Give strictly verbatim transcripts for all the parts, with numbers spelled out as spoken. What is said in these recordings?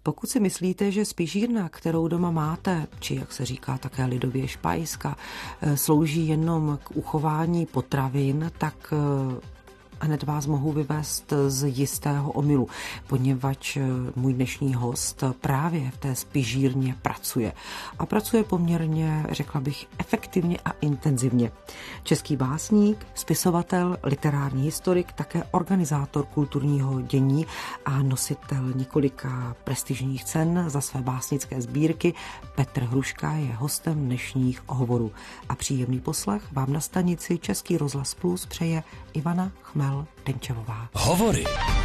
Pokud si myslíte, že spižírna, kterou doma máte, či jak se říká také lidově špajska, slouží jenom k uchování potravin, tak hned vás mohu vyvést z jistého omylu, poněvadž můj dnešní host právě v té spižírně pracuje. A pracuje poměrně, řekla bych, efektivně a intenzivně. Český básník, spisovatel, literární historik, také organizátor kulturního dění a nositel několika prestižních cen za své básnické sbírky, Petr Hruška je hostem dnešních hovorů. A příjemný poslech vám na stanici Český rozhlas Plus přeje Ivana Chmel-Denčevová. Hovory.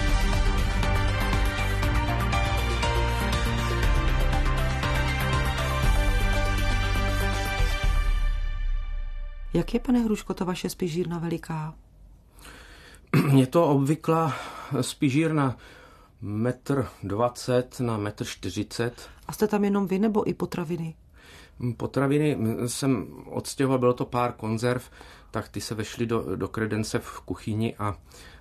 Jak je, pane Hruško, to vaše spižírna veliká? Je to obvyklá spižírna metr dvacet na metr čtyřicet. A jste tam jenom vy nebo i potraviny? Potraviny jsem odstěhoval, bylo to pár konzerv, tak ty se vešly do, do kredence v kuchyni a e,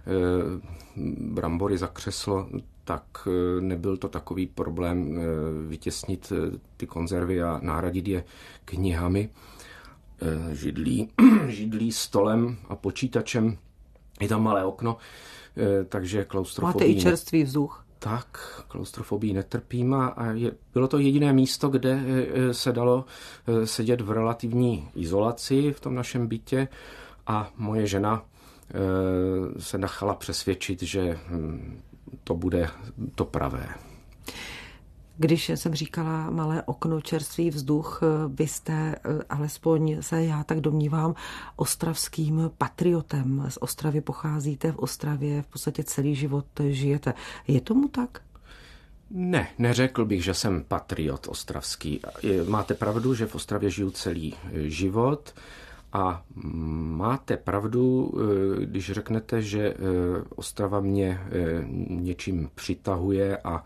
brambory za křeslo, tak e, nebyl to takový problém e, vytěsnit e, ty konzervy a nahradit je knihami, e, židlí, židlí, stolem a počítačem. Je tam malé okno, e, takže klaustrofobii... Máte i čerstvý vzduch? Tak, klaustrofobii netrpím a je, bylo to jediné místo, kde se dalo sedět v relativní izolaci v tom našem bytě a moje žena se nechala přesvědčit, že to bude to pravé. Když jsem říkala malé okno, čerstvý vzduch, vy jste, alespoň se já tak domnívám, ostravským patriotem. Z Ostravy pocházíte, v Ostravě v podstatě celý život žijete. Je tomu tak? Ne, neřekl bych, že jsem patriot ostravský. Máte pravdu, že v Ostravě žiju celý život a máte pravdu, když řeknete, že Ostrava mě něčím přitahuje a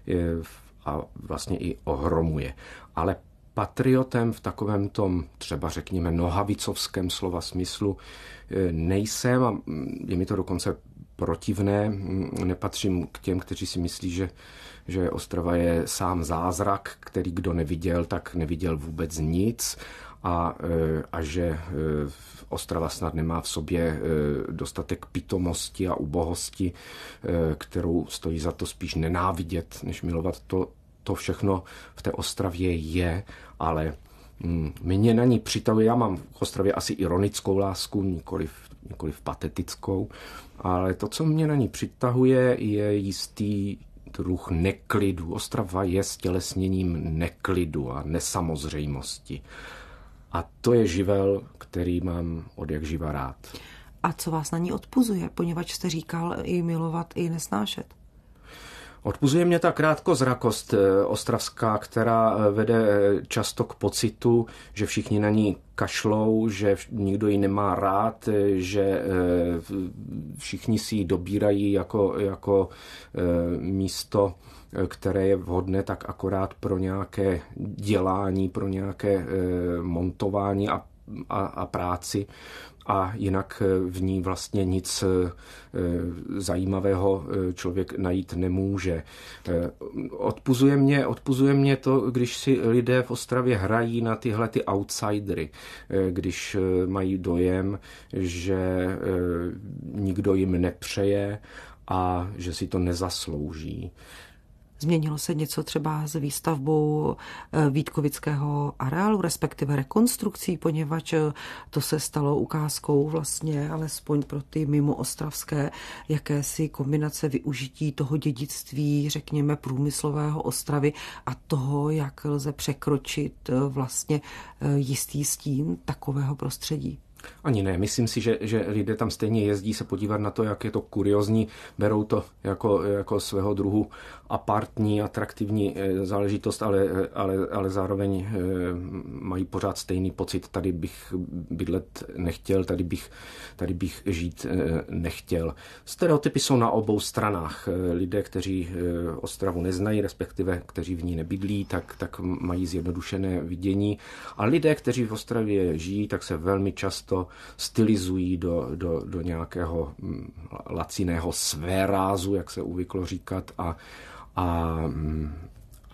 a vlastně i ohromuje. Ale patriotem v takovém tom třeba řekněme nohavicovském slova smyslu nejsem a je mi to dokonce protivné. Nepatřím k těm, kteří si myslí, že, že Ostrava je sám zázrak, který kdo neviděl, tak neviděl vůbec nic a, a že Ostrava snad nemá v sobě dostatek pitomosti a ubohosti, kterou stojí za to spíš nenávidět, než milovat. To, to všechno v té Ostravě je, ale mě na ní přitahuje, já mám v Ostravě asi ironickou lásku, nikoliv, nikoliv patetickou, ale to, co mě na ní přitahuje, je jistý druh neklidu. Ostrava je stělesněním neklidu a nesamozřejmosti. A to je živel, který mám od jak živa rád. A co vás na ní odpuzuje, poněvadž jste říkal i milovat, i nesnášet? Odpuzuje mě ta krátkozrakost ostravská, která vede často k pocitu, že všichni na ní kašlou, že nikdo ji nemá rád, že všichni si ji dobírají jako, jako místo, které je vhodné tak akorát pro nějaké dělání, pro nějaké montování a, a, a práci. A jinak v ní vlastně nic zajímavého člověk najít nemůže. Odpuzuje mě, odpuzuje mě to, když si lidé v Ostravě hrají na tyhle ty outsidery, když mají dojem, že nikdo jim nepřeje a že si to nezaslouží. Změnilo se něco třeba s výstavbou Vítkovického areálu, respektive rekonstrukcí, poněvadž to se stalo ukázkou vlastně, alespoň pro ty mimo ostravské, jakési kombinace využití toho dědictví, řekněme, průmyslového Ostravy a toho, jak lze překročit vlastně jistý stín takového prostředí. Ani ne, myslím si, že, že lidé tam stejně jezdí se podívat na to, jak je to kuriozní, berou to jako, jako svého druhu apartní, atraktivní záležitost, ale, ale, ale zároveň mají pořád stejný pocit, tady bych bydlet nechtěl, tady bych, tady bych žít nechtěl. Stereotypy jsou na obou stranách. Lidé, kteří Ostravu neznají, respektive kteří v ní nebydlí, tak, tak mají zjednodušené vidění. A lidé, kteří v Ostravě žijí, tak se velmi často stylizují do, do, do nějakého laciného svérázu, jak se uvyklo říkat, a, a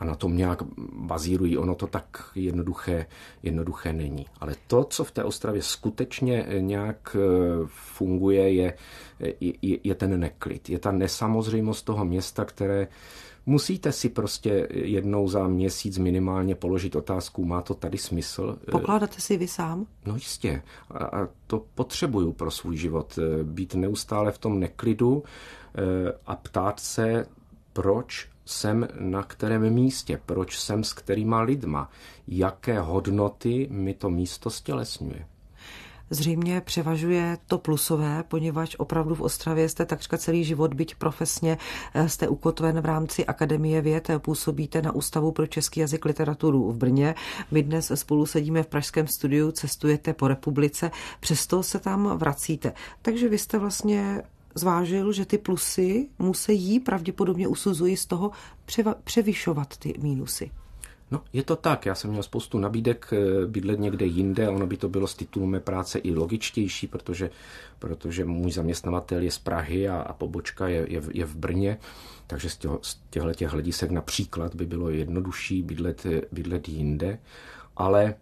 a na tom nějak bazírují. Ono to tak jednoduché, jednoduché není. Ale to, co v té Ostravě skutečně nějak funguje, je, je, je ten neklid. Je ta nesamozřejmost toho města, které musíte si prostě jednou za měsíc minimálně položit otázku, má to tady smysl? Pokládáte si vy sám? No jistě. A to potřebuju pro svůj život. Být neustále v tom neklidu a ptát se, proč jsem na kterém místě, proč jsem s kterýma lidma, jaké hodnoty mi to místo stělesňuje. Zřejmě převažuje to plusové, poněvadž opravdu v Ostravě jste takřka celý život, byť profesně jste ukotven v rámci Akademie věd, působíte na Ústavu pro český jazyk literaturu v Brně. My dnes spolu sedíme v pražském studiu, cestujete po republice, přesto se tam vracíte. Takže vy jste vlastně zvážil, že ty plusy musí pravděpodobně usuzují z toho převa- převyšovat ty mínusy. No, je to tak. Já jsem měl spoustu nabídek bydlet někde jinde. Ono by to bylo z titulu mé práce i logičtější, protože, protože můj zaměstnavatel je z Prahy a, a pobočka je, je, v, je v Brně. Takže z, těho, z těchto hledisek například by bylo jednodušší bydlet, bydlet jinde. Ale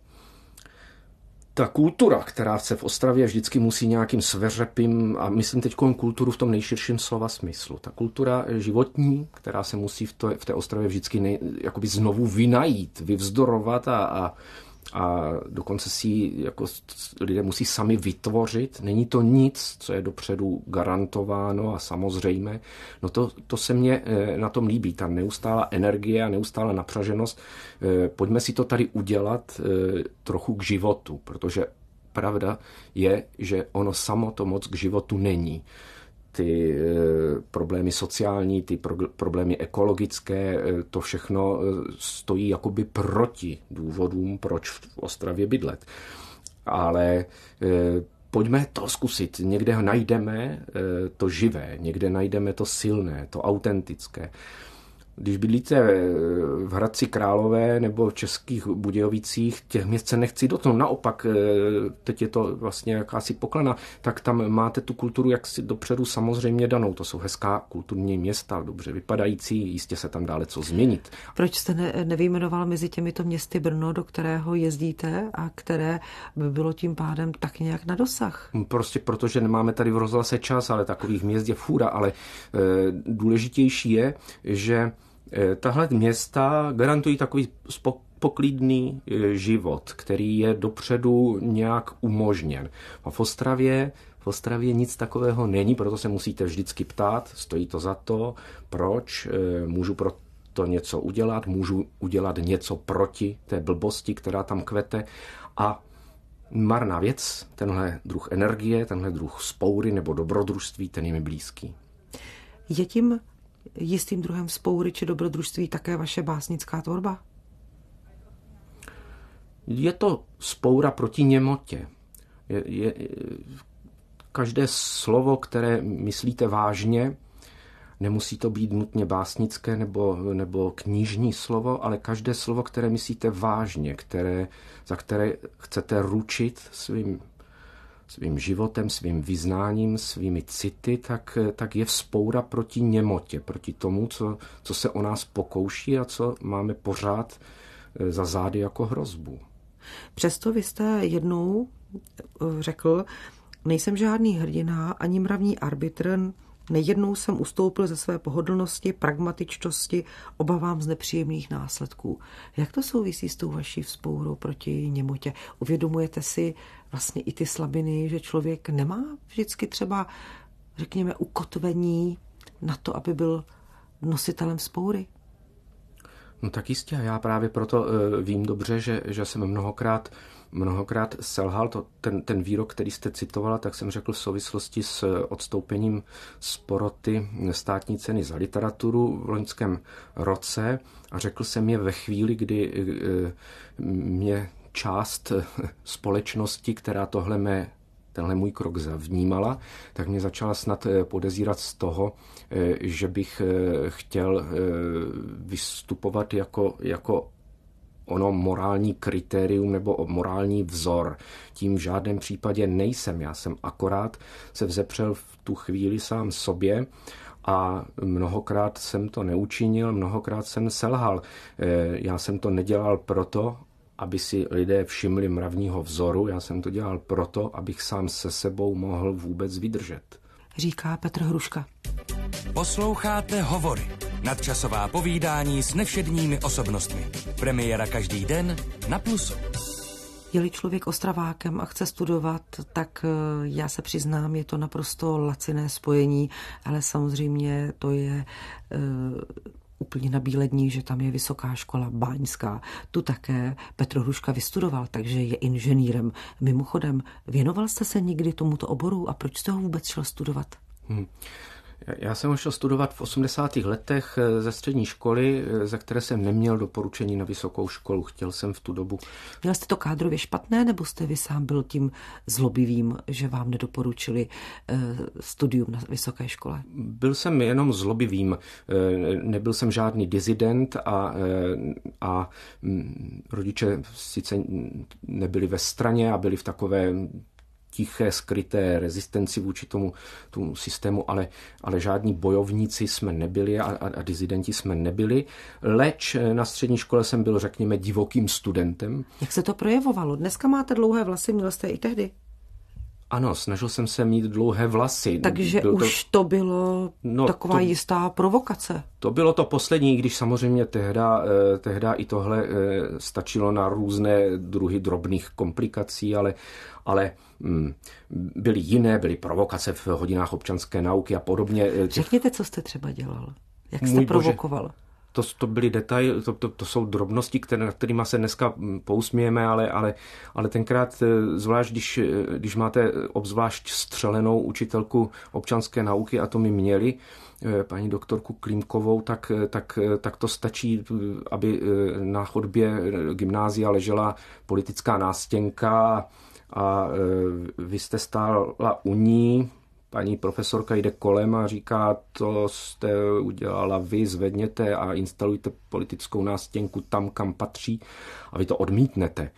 ta kultura, která se v Ostravě vždycky musí nějakým sveřepým, a myslím teď kulturu v tom nejširším slova smyslu, ta kultura životní, která se musí v, to, v té Ostravě vždycky nej, jakoby znovu vynajít, vyvzdorovat a, a, a dokonce si ji jako lidé musí sami vytvořit. Není to nic, co je dopředu garantováno a samozřejmé. No to, to se mně na tom líbí, ta neustálá energie a neustálá napřaženost. Pojďme si to tady udělat trochu k životu, protože pravda je, že ono samo to moc k životu není. Ty e, problémy sociální, ty pro, problémy ekologické, e, to všechno stojí jakoby proti důvodům, proč v Ostravě bydlet. Ale e, pojďme to zkusit. Někde najdeme e, to živé, někde najdeme to silné, to autentické. Když bydlíte v Hradci Králové nebo v Českých Budějovicích, těch měst se nechci dotknout. Naopak, teď je to vlastně jakási poklana, tak tam máte tu kulturu jaksi dopředu samozřejmě danou. To jsou hezká kulturní města, dobře vypadající, jistě se tam dále co změnit. Proč jste ne, nevyjmenoval mezi těmito městy Brno, do kterého jezdíte a které by bylo tím pádem tak nějak na dosah? Prostě protože nemáme tady v rozhlase čas, ale takových měst je fůra, ale e, důležitější je, že tahle města garantují takový poklidný život, který je dopředu nějak umožněn. A v Ostravě, v Ostravě nic takového není, proto se musíte vždycky ptát, stojí to za to, proč, můžu pro to něco udělat, můžu udělat něco proti té blbosti, která tam kvete. A marná věc, tenhle druh energie, tenhle druh spoury nebo dobrodružství, ten je mi blízký. Je tím jistým druhem spoury či dobrodružství také vaše básnická tvorba? Je to spoura proti němotě. Je, je, každé slovo, které myslíte vážně, nemusí to být nutně básnické nebo, nebo knižní slovo, ale každé slovo, které myslíte vážně, které, za které chcete ručit svým svým životem, svým vyznáním, svými city, tak, tak je vzpoura proti němotě, proti tomu, co, co se o nás pokouší a co máme pořád za zády jako hrozbu. Přesto vy jste jednou řekl, nejsem žádný hrdina, ani mravní arbitr, nejednou jsem ustoupil ze své pohodlnosti, pragmatičtosti, obavám z nepříjemných následků. Jak to souvisí s tou vaší vzpourou proti němotě? Uvědomujete si vlastně i ty slabiny, že člověk nemá vždycky třeba, řekněme, ukotvení na to, aby byl nositelem vzpoury? No tak jistě, já právě proto uh, vím dobře, že, že jsem mnohokrát mnohokrát selhal. To, ten, ten výrok, který jste citovala, tak jsem řekl v souvislosti s odstoupením z poroty státní ceny za literaturu v loňském roce a řekl jsem je ve chvíli, kdy uh, mě část společnosti, která tohle mé tenhle můj krok zavnímala, tak mě začala snad podezírat z toho, že bych chtěl vystupovat jako, jako ono morální kritérium nebo morální vzor. Tím v žádném případě nejsem. Já jsem akorát se vzepřel v tu chvíli sám sobě a mnohokrát jsem to neučinil, mnohokrát jsem selhal. Já jsem to nedělal proto, aby si lidé všimli mravního vzoru, já jsem to dělal proto, abych sám se sebou mohl vůbec vydržet. Říká Petr Hruška. Posloucháte Hovory, nadčasová povídání s nevšedními osobnostmi. Premiéra každý den na Plusu. Je-li člověk Ostravákem a chce studovat, tak já se přiznám, je to naprosto laciné spojení, ale samozřejmě to je uh, úplně nabílední, že tam je Vysoká škola báňská. Tu také Petr Hruška vystudoval, takže je inženýrem. Mimochodem, věnoval jste se někdy tomuto oboru a proč jste ho vůbec šel studovat? Hmm. Já jsem ho šel studovat v osmdesátých letech ze střední školy, ze které jsem neměl doporučení na vysokou školu. Chtěl jsem v tu dobu. Měl jste to kádrově špatné, nebo jste vy sám byl tím zlobivým, že vám nedoporučili studium na vysoké škole? Byl jsem jenom zlobivým. Nebyl jsem žádný dizident a, a rodiče sice nebyli ve straně a byli v takové tiché, skryté rezistenci vůči tomu, tomu systému, ale, ale žádní bojovníci jsme nebyli a, a, a dizidenti jsme nebyli. Leč na střední škole jsem byl, řekněme, divokým studentem. Jak se to projevovalo? Dneska máte dlouhé vlasy, měl jste i tehdy? Ano, snažil jsem se mít dlouhé vlasy. Takže byl už to, to bylo no, taková to, jistá provokace. To bylo to poslední, když samozřejmě tehda, tehda i tohle stačilo na různé druhy drobných komplikací, ale, ale hm, byly jiné, byly provokace v hodinách občanské nauky a podobně. Řekněte, co jste třeba dělal? Jak jste Můj provokoval? Bože. To, to byly detaily, to, to, to jsou drobnosti, které, nad kterými se dneska pousmějeme, ale, ale, ale tenkrát, zvlášť když, když máte obzvlášť střelenou učitelku občanské nauky, a to my měli, paní doktorku Klímkovou, tak, tak, tak to stačí, aby na chodbě gymnázia ležela politická nástěnka a vy jste stála u ní. Paní profesorka jde kolem a říká, to jste udělala vy, zvedněte a instalujte politickou nástěnku tam, kam patří, a vy to odmítnete.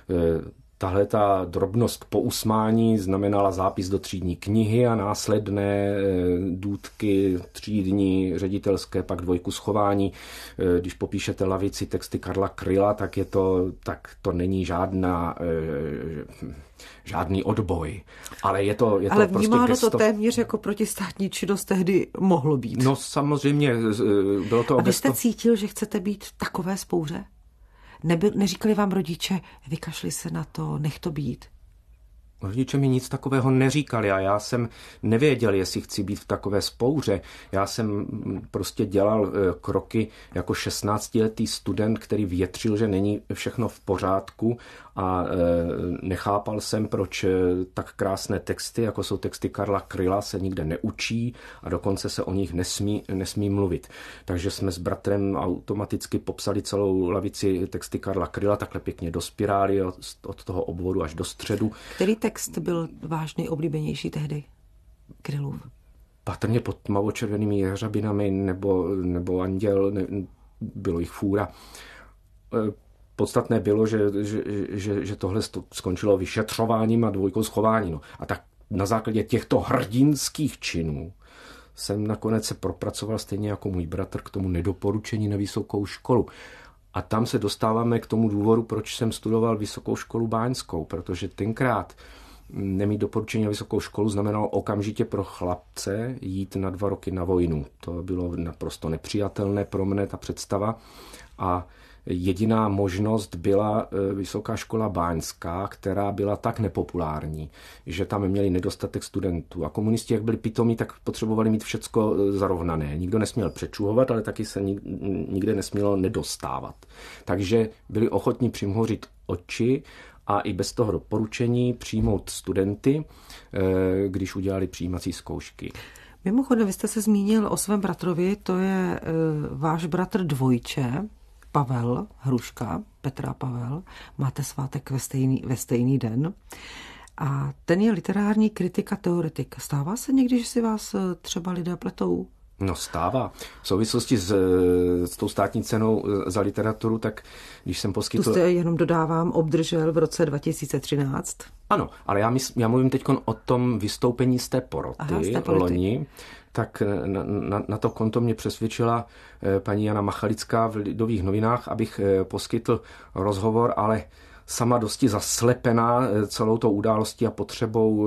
Tahle ta drobnost po usmání znamenala zápis do třídní knihy a následné důtky třídní, ředitelské, pak dvojku schování. Když popíšete lavici texty Karla Kryla, tak, je to, tak to není žádná, žádný odboj. Ale je to, je to Ale prostě vnímáno gesto... to téměř jako protistátní činnost tehdy mohlo být. No samozřejmě, bylo to A vy gesto... jste cítil, že chcete být v takové spouře? Nebyl, neříkali vám rodiče, vykašli se na to, nech to být? Rodiče mi nic takového neříkali a já jsem nevěděl, jestli chci být v takové spouře. Já jsem prostě dělal kroky jako šestnáctiletý student, který větřil, že není všechno v pořádku, a nechápal jsem, proč tak krásné texty, jako jsou texty Karla Kryla, se nikde neučí a dokonce se o nich nesmí, nesmí mluvit. Takže jsme s bratrem automaticky popsali celou lavici texty Karla Kryla, takhle pěkně do spirály, od, od toho obvodu až do středu. Který text byl váš nejoblíbenější tehdy? Krylův? Patrně pod tmavočervenými jeřabinami nebo, nebo Anděl, ne, bylo jich fůra. Podstatné bylo, že, že, že, že tohle skončilo vyšetřováním a dvojkou schování. No. A tak na základě těchto hrdinských činů jsem nakonec se propracoval stejně jako můj bratr k tomu nedoporučení na vysokou školu. A tam se dostáváme k tomu důvodu, proč jsem studoval vysokou školu báňskou, protože tenkrát nemít doporučení na vysokou školu znamenalo okamžitě pro chlapce jít na dva roky na vojnu. To bylo naprosto nepřijatelné pro mne, ta představa. A jediná možnost byla vysoká škola báňská, která byla tak nepopulární, že tam měli nedostatek studentů. A komunisti, jak byli pitomí, tak potřebovali mít všecko zarovnané. Nikdo nesměl přečuhovat, ale taky se nikde nesmělo nedostávat. Takže byli ochotní přimhořit oči a i bez toho doporučení přijmout studenty, když udělali přijímací zkoušky. Mimochodem, vy jste se zmínil o svém bratrovi, to je váš bratr dvojče, Pavel Hruška, Petra Pavel, máte svátek ve stejný, ve stejný den. A ten je literární kritik a teoretik. Stává se někdy, že si vás třeba lidé pletou? No stává. V souvislosti s, s tou státní cenou za literaturu, tak když jsem poskytl... Tu jste, jenom dodávám, obdržel v roce dva tisíce třináct. Ano, ale já, mysl, já mluvím teď o tom vystoupení z té poroty, Aha, z té poroty. loni. Tak na, na, na to konto mě přesvědčila paní Jana Machalická v Lidových novinách, abych poskytl rozhovor, ale sama dosti zaslepená celou tou událostí a potřebou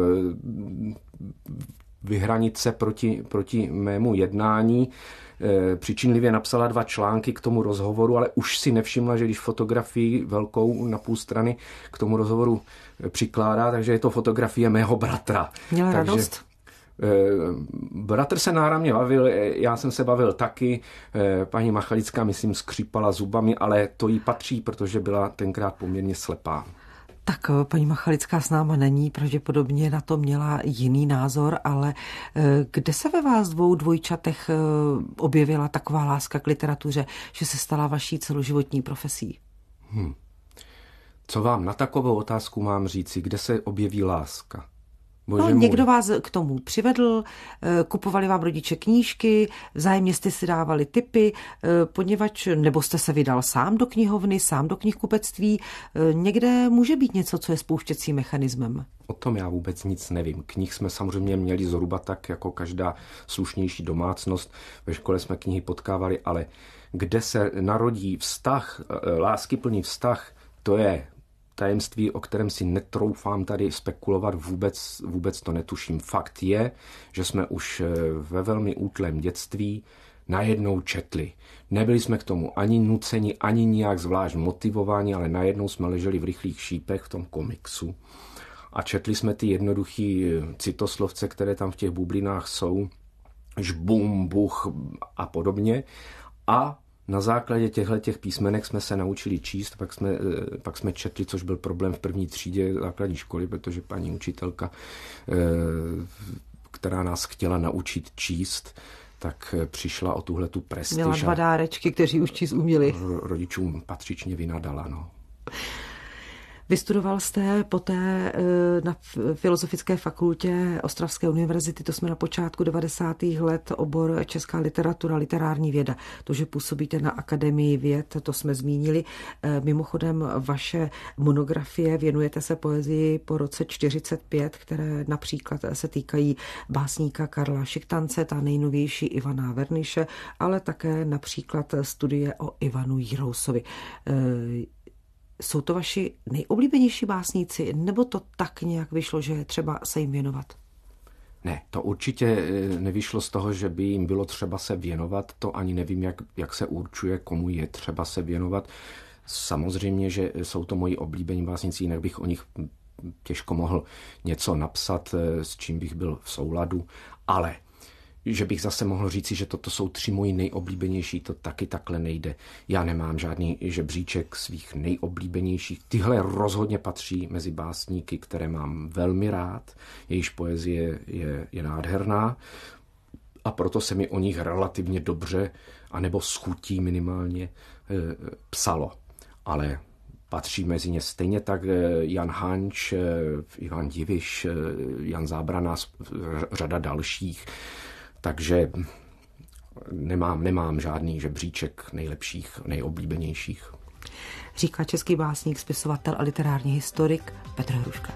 vyhranit se proti, proti mému jednání. Přičinlivě napsala dva články k tomu rozhovoru, ale už si nevšimla, že když fotografii velkou na půl strany k tomu rozhovoru přikládá, takže je to fotografie mého bratra. Měla takže, radost? Bratr se náramně bavil, já jsem se bavil taky, paní Machalická, myslím, skřípala zubami, ale to jí patří, protože byla tenkrát poměrně slepá. Tak paní Machalická s náma není, pravděpodobně na to měla jiný názor, ale kde se ve vás dvou dvojčatech objevila taková láska k literatuře, že se stala vaší celoživotní profesí? Hmm. Co vám na takovou otázku mám říci, kde se objeví láska? No, někdo vás k tomu přivedl, kupovali vám rodiče knížky, vzájemně jste si dávali tipy, poněvadž, nebo jste se vydal sám do knihovny, sám do knihkupectví. Někde může být něco, co je spouštěcím mechanismem. O tom já vůbec nic nevím. Knih jsme samozřejmě měli zhruba tak, jako každá slušnější domácnost. Ve škole jsme knihy potkávali, ale kde se narodí vztah, láskyplný vztah, to je tajemství, o kterém si netroufám tady spekulovat, vůbec, vůbec to netuším. Fakt je, že jsme už ve velmi útlém dětství najednou četli. Nebyli jsme k tomu ani nuceni, ani nijak zvlášť motivováni, ale najednou jsme leželi v rychlých šípech v tom komiksu a četli jsme ty jednoduchý citoslovce, které tam v těch bublinách jsou, žbum, buch a podobně. A na základě těchto těch písmenek jsme se naučili číst, pak jsme, pak jsme četli, což byl problém v první třídě základní školy, protože paní učitelka, která nás chtěla naučit číst, tak přišla o tuhle tu prestiž. Měla dva dárečky, kteří už číst uměli. Rodičům patřičně vynadala, no. Vystudoval jste poté na Filozofické fakultě Ostravské univerzity, to jsme na počátku devadesátých let, obor česká literatura, literární věda. To, že působíte na Akademii věd, to jsme zmínili. Mimochodem vaše monografie, věnujete se poezii po roce čtyřicet pět, které například se týkají básníka Karla Šichtance, ta nejnovější Ivana Verniše, ale také například studie o Ivanu Jirousovi. Jsou to vaši nejoblíbenější básníci, nebo to tak nějak vyšlo, že je třeba se jim věnovat? Ne, to určitě nevyšlo z toho, že by jim bylo třeba se věnovat. To ani nevím, jak, jak se určuje, komu je třeba se věnovat. Samozřejmě, že jsou to moji oblíbení básníci, jinak bych o nich těžko mohl něco napsat, s čím bych byl v souladu, ale že bych zase mohl říci, že toto jsou tři moji nejoblíbenější, to taky takhle nejde. Já nemám žádný žebříček svých nejoblíbenějších. Tyhle rozhodně patří mezi básníky, které mám velmi rád. Jejíž poezie je, je nádherná a proto se mi o nich relativně dobře, anebo s chutí minimálně e, psalo. Ale patří mezi ně stejně tak Jan Hanč, Ivan Diviš, Jan Zábrana, řada dalších. Takže nemám, nemám žádný žebříček nejlepších, nejoblíbenějších. Říká český básník, spisovatel a literární historik Petr Hruška.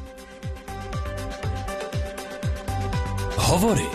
Hovory.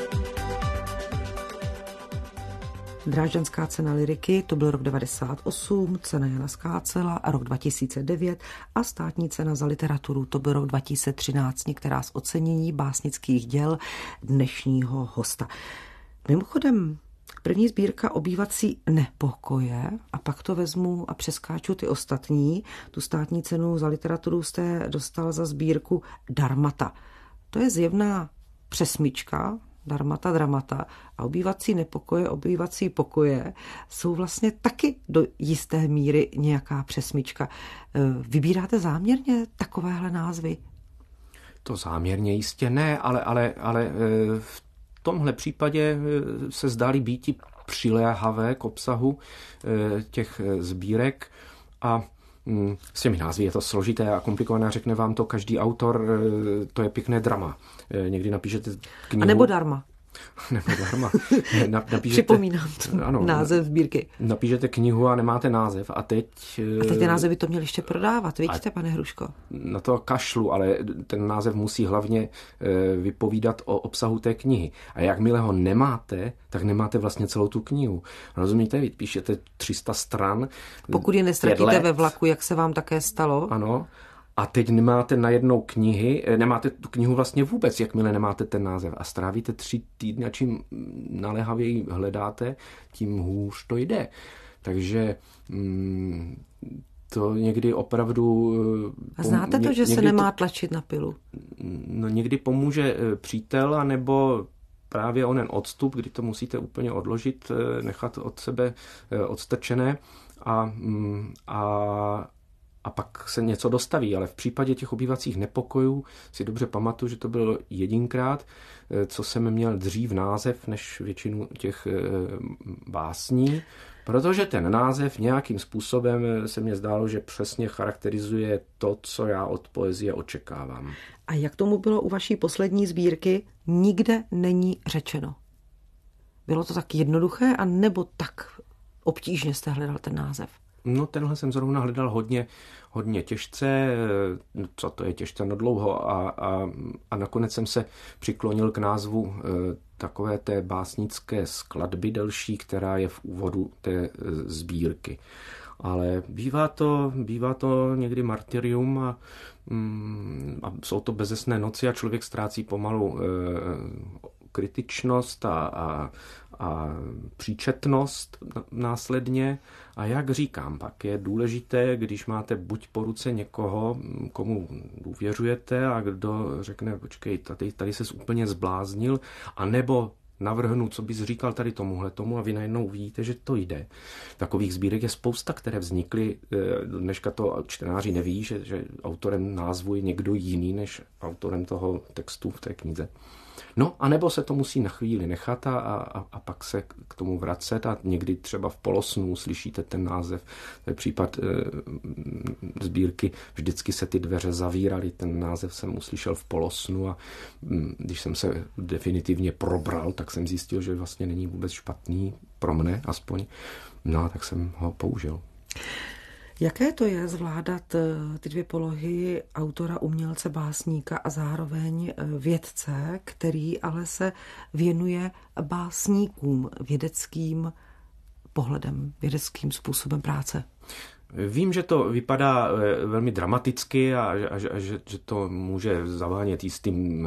Drážďanská cena lyriky, to byl rok devadesát osm, cena Jana Skácela a rok dva tisíce devět a státní cena za literaturu, to byl rok dva tisíce třináct, některá z ocenění básnických děl dnešního hosta. Mimochodem, první sbírka Obývací nepokoje, a pak to vezmu a přeskáču ty ostatní. Tu státní cenu za literaturu jste dostal za sbírku Darmata. To je zjevná přesmička, Darmata, dramata, a obývací nepokoje, obývací pokoje jsou vlastně taky do jisté míry nějaká přesmička. Vybíráte záměrně takovéhle názvy? To záměrně jistě ne, ale, ale, ale v tomhle případě se zdály býti přiléhavé k obsahu těch sbírek a s těmi názvy je to složité a komplikované, řekne vám to každý autor, to je pěkné drama. Někdy napíšete knihu. A nebo darma. Nebo darma. Napíšete, Připomínám ano, název sbírky. Napíšete knihu a nemáte název. A teď... A teď ty názvy to měli ještě prodávat, vidíte, pane Hruško? Na to kašlu, ale ten název musí hlavně vypovídat o obsahu té knihy. A jakmile ho nemáte, tak nemáte vlastně celou tu knihu. Rozumíte? Vy píšete tři sta stran. Pokud je nestratíte ve vlaku, jak se vám také stalo. Ano. A teď nemáte najednou knihy, nemáte tu knihu vlastně vůbec, jakmile nemáte ten název. A strávíte tři týdny a čím naléhavěji hledáte, tím hůř to jde. Takže mm, to někdy opravdu... A znáte to, že se nemá tlačit na pilu? No někdy pomůže přítel, anebo právě onen odstup, kdy to musíte úplně odložit, nechat od sebe odstrčené a, a a pak se něco dostaví, ale v případě těch obývacích nepokojů si dobře pamatuju, že to bylo jedinkrát, co jsem měl dřív název než většinu těch básní, protože ten název nějakým způsobem se mně zdálo, že přesně charakterizuje to, co já od poezie očekávám. A jak tomu bylo u vaší poslední sbírky? Nikde není řečeno. Bylo to tak jednoduché, a nebo tak obtížně jste hledal ten název? No tenhle jsem zrovna hledal hodně, hodně těžce, co to je těžce, no dlouho a, a, a nakonec jsem se přiklonil k názvu e, takové té básnické skladby delší, která je v úvodu té e, sbírky. Ale bývá to, bývá to někdy martyrium a, mm, a jsou to bezesné noci a člověk ztrácí pomalu e, kritičnost a, a, a příčetnost následně. A jak říkám, pak je důležité, když máte buď po ruce někoho, komu důvěřujete a kdo řekne, počkej, tady, tady ses úplně zbláznil, anebo navrhnu, co bys říkal tady tomuhle tomu a vy najednou vidíte, že to jde. Takových sbírek je spousta, které vznikly, dneška to čtenáři neví, že, že autorem názvu je někdo jiný než autorem toho textu v té knize. No, anebo se to musí na chvíli nechat a, a, a pak se k tomu vracet a někdy třeba v polosnu slyšíte ten název. To je případ e, sbírky, vždycky se ty dveře zavíraly, ten název jsem uslyšel v polosnu a m, když jsem se definitivně probral, tak jsem zjistil, že vlastně není vůbec špatný, pro mne aspoň, no tak jsem ho použil. Jaké to je zvládat ty dvě polohy autora, umělce, básníka a zároveň vědce, který ale se věnuje básníkům, vědeckým pohledem, vědeckým způsobem práce? Vím, že to vypadá velmi dramaticky a, a, a že, že to může zavánět jistým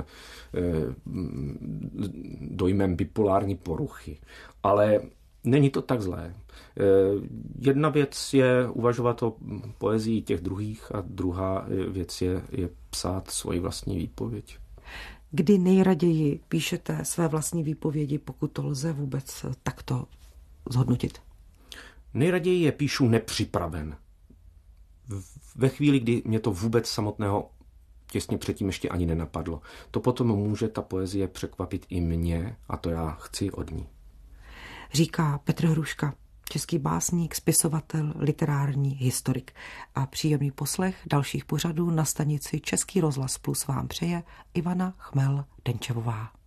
dojmem bipolární poruchy, ale není to tak zlé. Jedna věc je uvažovat o poezii těch druhých a druhá věc je, je psát svoji vlastní výpověď. Kdy nejraději píšete své vlastní výpovědi, pokud to lze vůbec takto zhodnotit? Nejraději je píšu nepřipraven. Ve chvíli, kdy mě to vůbec samotného těsně předtím ještě ani nenapadlo. To potom může ta poezie překvapit i mě a to já chci od ní. Říká Petr Hruška, český básník, spisovatel, literární historik. A příjemný poslech dalších pořadů na stanici Český rozhlas Plus vám přeje Ivana Chmel-Denčevová.